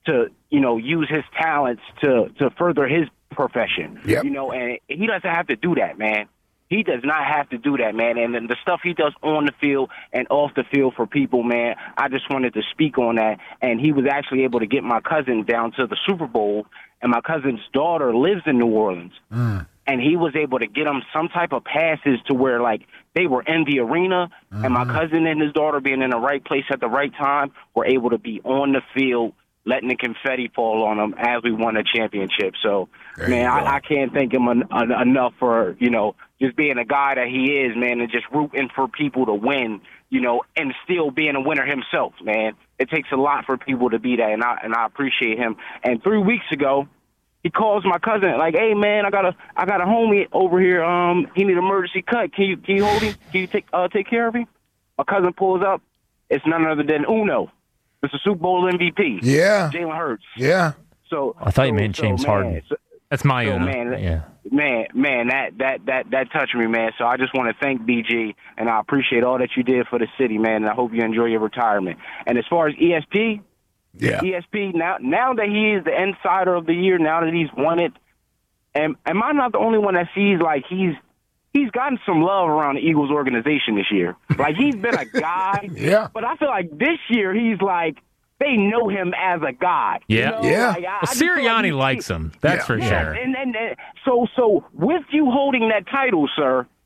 use his talents to further his profession. You know, and he doesn't have to do that, man. He does not have to do that, man. And then the stuff he does on the field and off the field for people, man, I just wanted to speak on that. And he was actually able to get my cousin down to the Super Bowl, and my cousin's daughter lives in New Orleans. And he was able to get them some type of passes to where, like, they were in the arena, and my cousin and his daughter being in the right place at the right time were able to be on the field, letting the confetti fall on them as we won a championship. So, man, I can't thank him enough for, you know, just being a guy that he is, man, and just rooting for people to win, you know, and still being a winner himself, man. It takes a lot for people to be that, and I appreciate him. And 3 weeks ago, he calls my cousin like, "Hey man, I got a homie over here. He need an emergency cut. Can you hold him? Can you take care of him?" My cousin pulls up. It's none other than Uno. It's the Super Bowl MVP. Yeah, Jalen Hurts. Yeah. So I thought you meant James Harden. That's my Uno. Uno. Man, that touched me, man. So I just want to thank BG, and I appreciate all that you did for the city, man. And I hope you enjoy your retirement. And as far as ESP. Yeah. ESP, now that he is the insider of the year, now that he's won it, am I not the only one that sees like he's gotten some love around the Eagles organization this year? Like he's been a guy, but I feel like this year he's like they know him as a guy. Yeah, you know? Like, well, Sirianni likes him. That's for sure. And so with you holding that title, sir,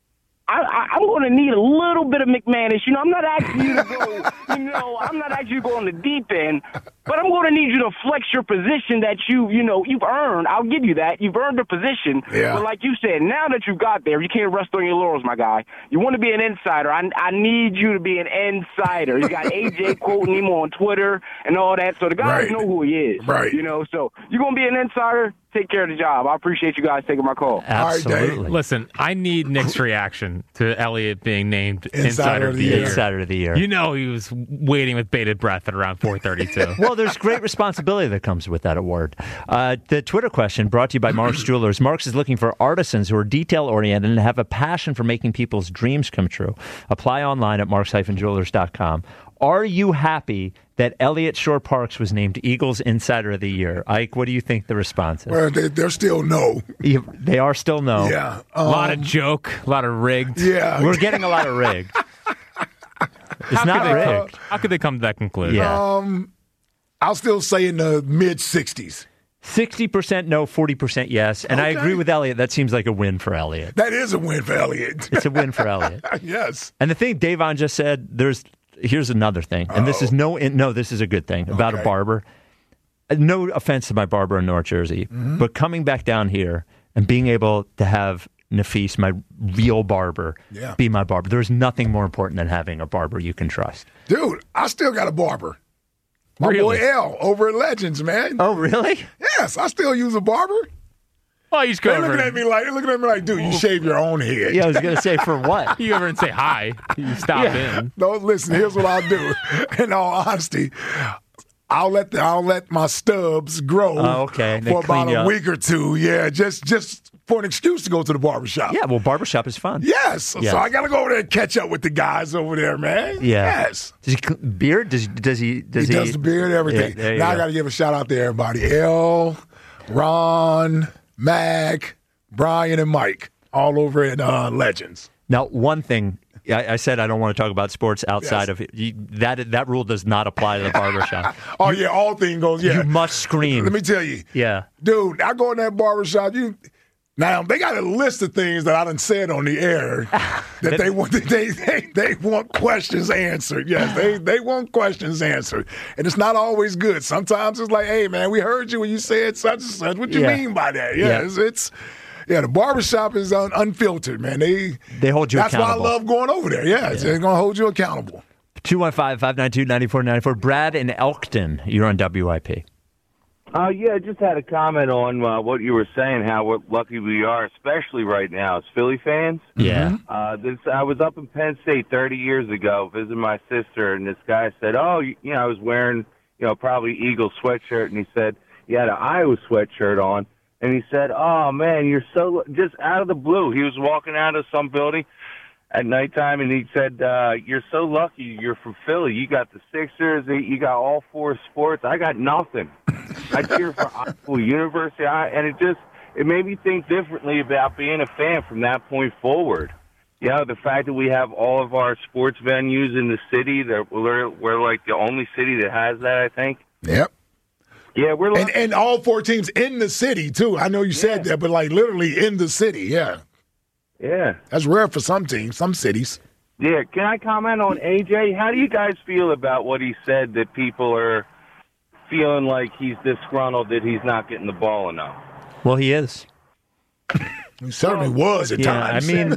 I'm going to need a little bit of McManus. I'm not asking you to go, I'm not asking you to go on the deep end, but I'm going to need you to flex your position that you've earned. I'll give you that. You've earned the position. Yeah. But like you said, now that you got there, you can't rest on your laurels, my guy. You want to be an insider. I need you to be an insider. You got AJ quoting him on Twitter and all that, so the guys know who he is. Right. So you're going to be an insider. Take care of the job. I appreciate you guys taking my call. Absolutely. Listen, I need Nick's reaction to Elliott being named Insider of the Year. Insider of the Year. He was waiting with bated breath at around 4:32. Well, there's great responsibility that comes with that award. The Twitter question brought to you by Mark's Jewelers. Mark's is looking for artisans who are detail-oriented and have a passion for making people's dreams come true. Apply online at marks-jewelers.com. Are you happy that Elliott Shore-Parks was named Eagles Insider of the Year? Ike, what do you think the response is? Well, they're still no. They are still no. Yeah. A lot of joke, a lot of rigged. Yeah. We're getting a lot of rigged. It's not rigged. How could they come to that conclusion? Yeah. I'll still say in the mid-60s. 60% no, 40% yes. And I agree with Elliott. That seems like a win for Elliott. That is a win for Elliott. It's a win for Elliott. Yes. And the thing Davon just said, here's another thing. And this is this is a good thing about a barber. No offense to my barber in North Jersey, but coming back down here and being able to have Nafis, my real barber, be my barber. There's nothing more important than having a barber you can trust. Dude, I still got a barber. My boy L over at Legends, man. Oh, really? Yes, I still use a barber. Oh, he's going. They're looking at me like, dude, you shave your own head. Yeah, I was going to say, for what? You go over and say hi. You stop in. No, listen, here's what I'll do. In all honesty, I'll let my stubs grow for about a week or two. Yeah, just for an excuse to go to the barbershop. Yeah, well, barbershop is fun. Yes. So I got to go over there and catch up with the guys over there, man. Yeah. Yes. Does he beard? Does he? He does the beard, everything. Yeah, now I got to give a shout out to everybody. L, Ron, Mac, Brian, and Mike, all over at Legends. Now, one thing, I said I don't want to talk about sports outside of it. That rule does not apply to the barbershop. All thing goes, You must scream. Let me tell you. Yeah. Dude, I go in that barbershop, now, they got a list of things that I done said on the air that they want questions answered. Yes, they want questions answered. And it's not always good. Sometimes it's like, hey, man, we heard you when you said such and such. What you mean by that? The barbershop is unfiltered, man. They hold you accountable. That's why I love going over there. They're going to hold you accountable. 215-592-9494. Brad in Elkton, you're on WIP. I just had a comment on what you were saying, how lucky we are, especially right now as Philly fans. Yeah. I was up in Penn State 30 years ago visiting my sister, and this guy said, I was wearing, probably Eagle sweatshirt, and he said he had an Iowa sweatshirt on, and he said, oh, man, you're so, just out of the blue. He was walking out of some building at nighttime, and he said, you're so lucky you're from Philly. You got the Sixers, you got all four sports. I got nothing. I cheer for Iowa University, and it made me think differently about being a fan from that point forward. The fact that we have all of our sports venues in the city, we're like the only city that has that, I think. Yep. Yeah, we're lucky. And all four teams in the city, too. I know you said that, but like literally in the city, yeah. Yeah. That's rare for some teams, some cities. Yeah, can I comment on AJ? How do you guys feel about what he said, that people are feeling like he's disgruntled that he's not getting the ball enough? Well, he is. He certainly was at times. I mean,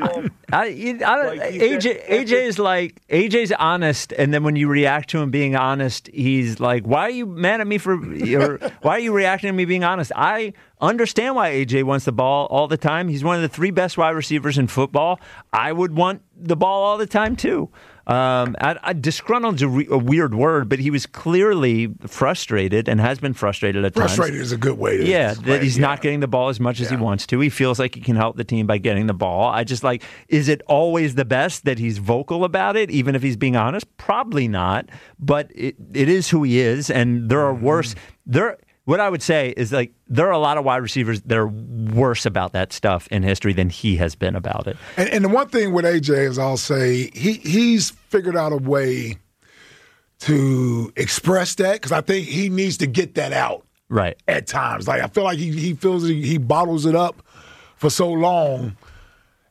AJ's honest, and then when you react to him being honest, he's like, "Why are you mad at me for? Or why are you reacting to me being honest?" I understand why AJ wants the ball all the time. He's one of the 3 best wide receivers in football. I would want the ball all the time too. Disgruntled's a weird word, but he was clearly frustrated and has been frustrated at times. Frustrated is a good way to that he's not getting the ball as much as he wants to. He feels like he can help the team by getting the ball. Is it always the best that he's vocal about it, even if he's being honest? Probably not, but it is who he is, and there are worse. What I would say is, there are a lot of wide receivers that are worse about that stuff in history than he has been about it. And the one thing with AJ is, I'll say, he's figured out a way to express that, because I think he needs to get that out. Right. At times. I feel like he feels he bottles it up for so long.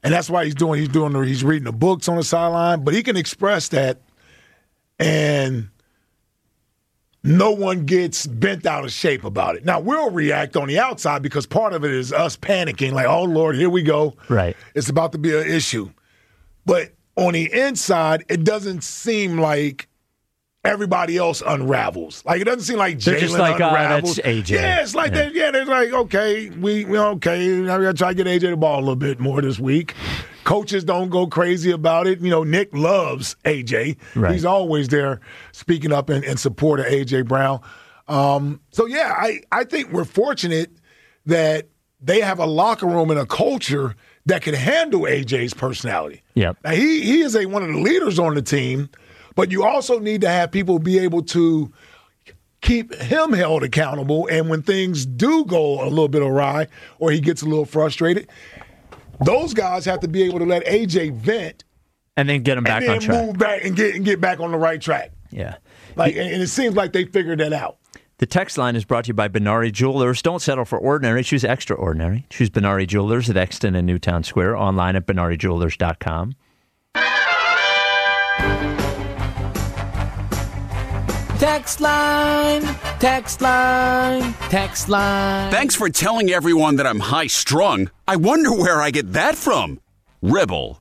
And that's why he's reading the books on the sideline. But he can express that, and no one gets bent out of shape about it. Now, we'll react on the outside because part of it is us panicking, like, oh, Lord, here we go. Right. It's about to be an issue. But on the inside, it doesn't seem like everybody else unravels. Like, it doesn't seem like Jalen just like, unravels. that's AJ. Yeah, it's like that. Yeah, they're like, okay, we okay. Now we got to try to get AJ the ball a little bit more this week. Coaches don't go crazy about it. Nick loves AJ. Right. He's always there speaking up in support of AJ Brown. So, yeah, I think we're fortunate that they have a locker room and a culture that can handle AJ's personality. Yep. Now, he is one of the leaders on the team, but you also need to have people be able to keep him held accountable. And when things do go a little bit awry or he gets a little frustrated, those guys have to be able to let AJ vent and then get him back on track. And then move back and get back on the right track. Yeah. And it seems like they figured that out. The text line is brought to you by Benari Jewelers. Don't settle for ordinary. Choose extraordinary. Choose Benari Jewelers at Exton and Newtown Square. Online at BenariJewelers.com. Text line, text line, text line. Thanks for telling everyone that I'm high-strung. I wonder where I get that from. Rebel.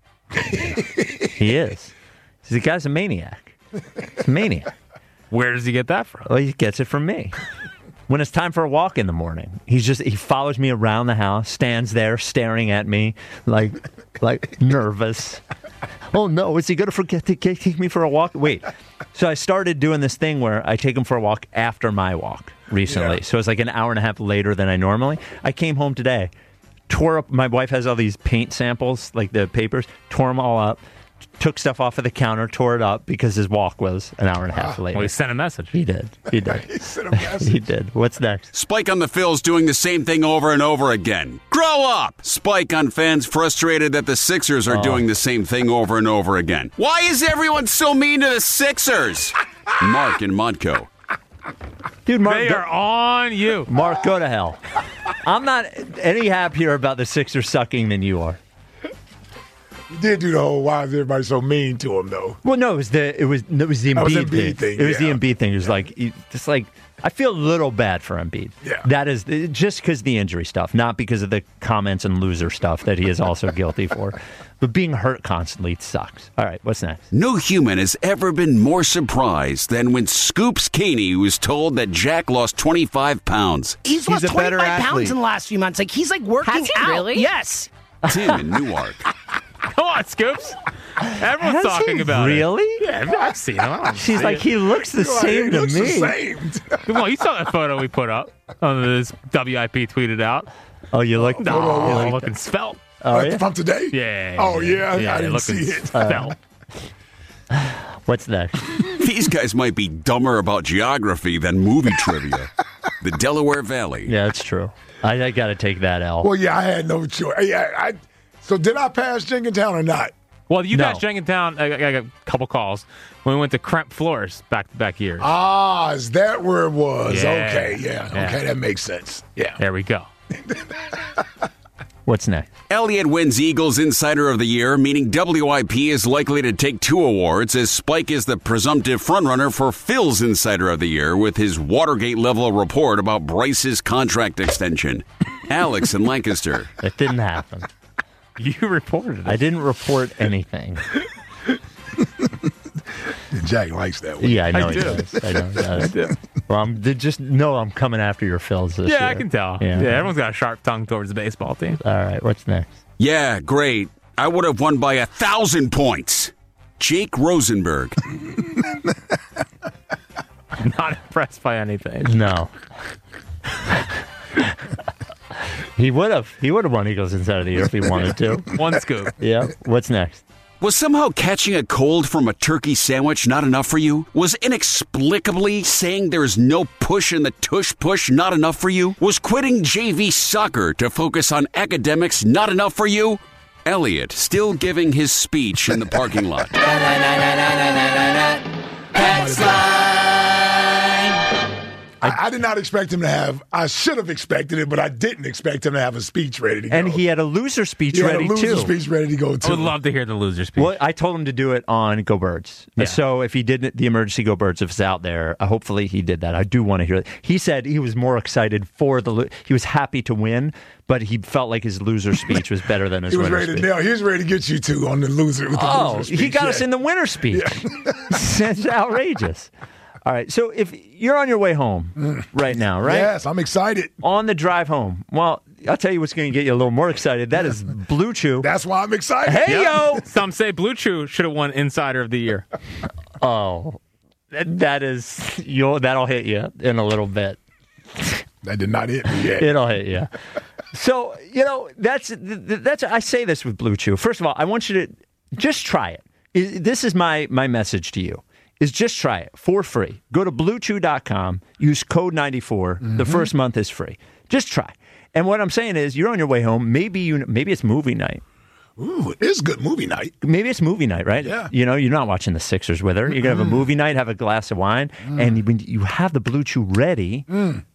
He is. The guy's a maniac. He's a maniac. Where does he get that from? Well, he gets it from me. When it's time for a walk in the morning, he follows me around the house, stands there staring at me like nervous. Oh, no, is he going to forget to take me for a walk? Wait. So I started doing this thing where I take him for a walk after my walk recently. Yeah. So it's like an hour and a half later than I normally. I came home today, tore up. My wife has all these paint samples, like the papers, tore them all up, took stuff off of the counter, tore it up because his walk was an hour and a half later. Well, he sent a message. He did. He sent a message. He did. What's next? Spike on the Phil's doing the same thing over and over again. Grow up! Spike on fans frustrated that the Sixers are doing the same thing over and over again. Why is everyone so mean to the Sixers? Mark in Modco. Dude, Mark, they are on you. Mark, go to hell. I'm not any happier about the Sixers sucking than you are. You did do the whole why is everybody so mean to him though? Well, no, it was the Embiid thing. It was the Embiid thing. It was like I feel a little bad for Embiid. Yeah. That is just because of the injury stuff, not because of the comments and loser stuff that he is also guilty for. But being hurt constantly sucks. All right, what's next? No human has ever been more surprised than when Scoops Caney was told that Jack lost 25 pounds. He's lost 25 pounds in the last few months. Like he's working Has he out. really? Yes. Tim in Newark. Come on, Scoops. Everyone's talking about it. Really? Yeah, I've seen him. She's like, he looks the same to me. The same. Come on, you saw that photo we put up on this WIP tweeted out. Oh, you look looking svelte. Oh, from today? Yeah. Oh, yeah. I didn't see it. Svelte. What's next? These guys might be dumber about geography than movie trivia. The Delaware Valley. Yeah, it's true. I got to take that L. Well, yeah, I had no choice. Yeah, so did I pass Jenkintown or not? Well, you guys Jenkintown, I got a couple calls when we went to Cremp Floors back-to-back years. Ah, is that where it was? Yeah. Okay, yeah. Okay, that makes sense. Yeah. There we go. What's next? Elliott wins Eagles Insider of the Year, meaning WIP is likely to take 2 awards, as Spike is the presumptive frontrunner for Phil's Insider of the Year with his Watergate-level report about Bryce's contract extension. Alex in Lancaster. That didn't happen. You reported it. I didn't report anything. Jack likes that one. Yeah, I know I he do. does. I know he does. I do. Well, I'm coming after your Phils this year. Yeah, I can tell. Yeah, everyone's got a sharp tongue towards the baseball team. All right, what's next? Yeah, great. I would have won by 1,000 points. Jake Rosenberg. Not impressed by anything. No. He would have won Eagles Inside of the Year if he wanted to. One scoop. Yeah. What's next? Was somehow catching a cold from a turkey sandwich not enough for you? Was inexplicably saying there's no push in the tush push not enough for you? Was quitting JV soccer to focus on academics not enough for you? Elliott still giving his speech in the parking lot. I did not expect him to have. I should have expected it, but I didn't expect him to have a speech ready to go. And he had a loser speech ready, too. Speech ready to go, too. I would love to hear the loser speech. Well, I told him to do it on Go Birds. Yeah. So if he did the emergency Go Birds, if it's out there, hopefully he did that. I do want to hear it. He said he was more excited for he was happy to win, but he felt like his loser speech was better than his winner speech. He was ready to get you two on the loser. With the loser speech. He got us in the winner speech. It's outrageous. All right, so if you're on your way home right now, right? Yes, I'm excited. On the drive home, well, I'll tell you what's going to get you a little more excited. That is Blue Chew. That's why I'm excited. Hey, yo! Some say Blue Chew should have won Insider of the Year. Oh, that'll hit you in a little bit. That did not hit me yet. It'll hit you. So, that's I say this with Blue Chew. First of all, I want you to just try it. This is my message to you. Is just try it for free. Go to BlueChew.com, use code 94. The first month is free. Just try. And what I'm saying is, you're on your way home. Maybe it's movie night. Ooh, it is good movie night. Maybe it's movie night, right? Yeah. You're not watching the Sixers with her. You're going to have a movie night, have a glass of wine, and when you have the Blue Chew ready, when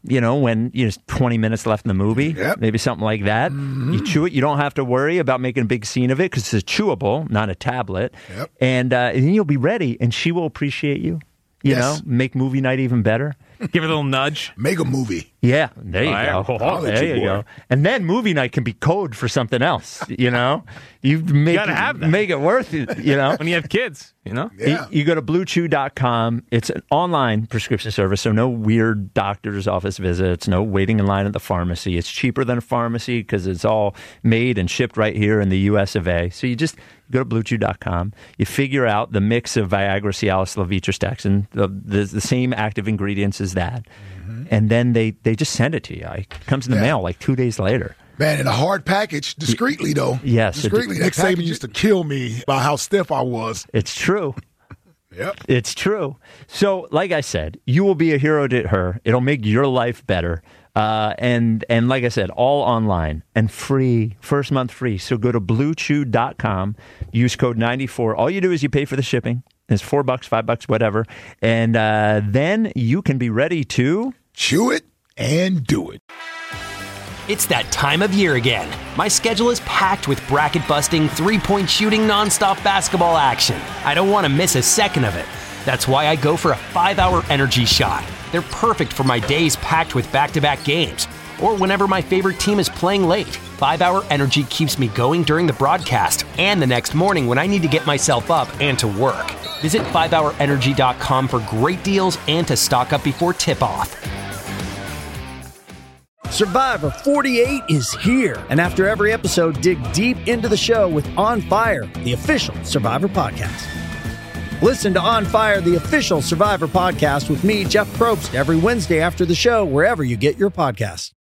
20 minutes left in the movie, maybe something like that. You chew it. You don't have to worry about making a big scene of it because it's chewable, not a tablet. Yep. And then you'll be ready, and she will appreciate you. Make movie night even better. Give her a little nudge. Make a movie. Yeah, there you go. There you go. And then movie night can be code for something else. You gotta have that. Make it worth it. When you have kids, Yeah. You go to BlueChew.com. It's an online prescription service, so no weird doctor's office visits, no waiting in line at the pharmacy. It's cheaper than a pharmacy because it's all made and shipped right here in the U.S. of A. So you just go to BlueChew.com. You figure out the mix of Viagra, Cialis, Levetiracetam, the same active ingredients as that. And then they just send it to you. It comes in the mail like 2 days later. Man, in a hard package, discreetly, though. Yes. Discreetly. Nick Saban used to kill me by how stiff I was. It's true. Yep. It's true. So, like I said, you will be a hero to her. It'll make your life better. And like I said, all online and free, first month free. So go to BlueChew.com, use code 94. All you do is you pay for the shipping. It's $4, $5, whatever. And then you can be ready to chew it and do it. It's that time of year again. My schedule is packed with bracket-busting, three-point shooting, nonstop basketball action. I don't want to miss a second of it. That's why I go for a 5-hour energy shot. They're perfect for my days packed with back-to-back games, or whenever my favorite team is playing late. 5-hour energy keeps me going during the broadcast and the next morning when I need to get myself up and to work. Visit 5hourenergy.com for great deals and to stock up before tip-off. Survivor 48 is here. And after every episode, dig deep into the show with On Fire, the official Survivor podcast. Listen to On Fire, the official Survivor podcast with me, Jeff Probst, every Wednesday after the show, wherever you get your podcasts.